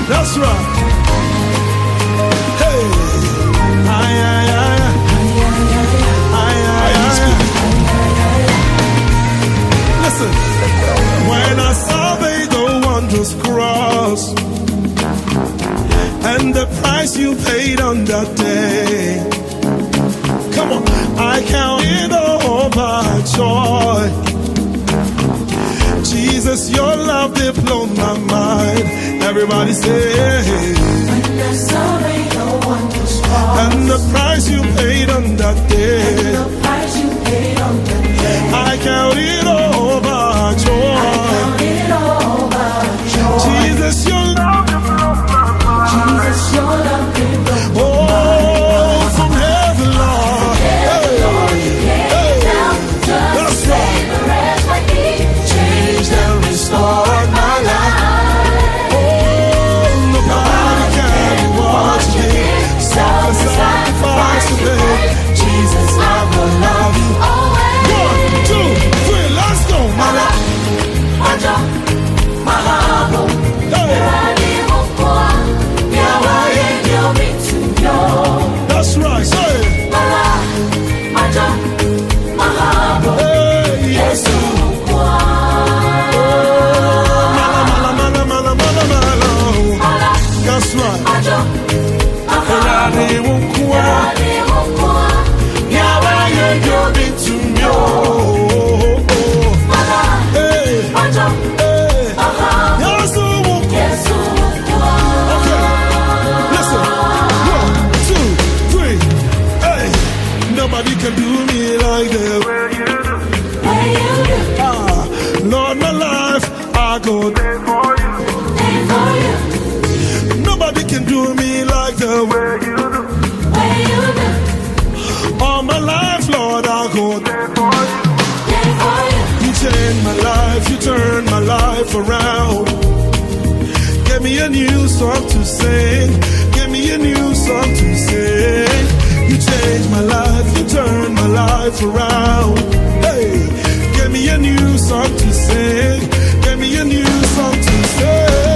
That's right. Hey. Listen. When I survey the wondrous cross and the price you paid on that day, come on, I count it all my joy. Jesus, your love did blow my mind. Everybody say, when I survey the wondrous cross and the price you paid on that day, and the price you paid on that day, I count it all my joy. count it all my joy. Jesus, your love did blow my mind. Jesus, your love did blow my mind. Oh, from heaven, Lord. Lord, you came down just to save a wretch like me. Changed and restored my life. Nobody can watch me. Sacrifice today. Jesus, I will love you always. 1, 2, 3, let's go, mama. Majo, mahabo, Hey, rani mokwa, yawaye nyomi tunyo. that's right. Say it. Majo, mahabo, Hey, Yesu mokwa. mala. That's right. Majo, Rani wukwa, rani mokwa, yawaye nyomi tunyo. hey, Majo, hey. mahabo, Yesu wukwa. Yesu mokwa. Okay, listen. 1, 2, 3. Hey, nobody can do me like that. Hey, you do, Lord, my life, I go there for you. hey, for you. Nobody can do me like the way you do. Hey, you do, All my life, Lord, I go there for you. hey, for you. You changed my life, you turned my life around. Give me a new song to sing. Give me a new song to sing. You changed my life, you turned my life around. Hey, give me a new song to sing. Give me a new song to sing.